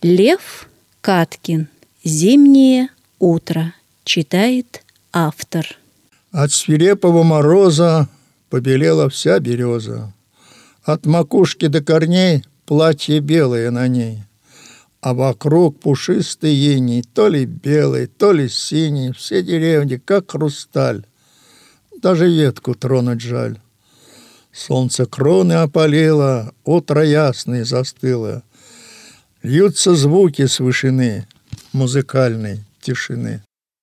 Лев Каткин. «Зимнее утро». Читает автор. От свирепого мороза побелела вся береза. От макушки до корней платье белое на ней, а вокруг пушистый иней, то ли белый, то ли синий, все деревни, как хрусталь. Даже ветку тронуть жаль. Солнце кроны опалило, утро ясное застыло. Льются звуки с вышины музыкальной тишины.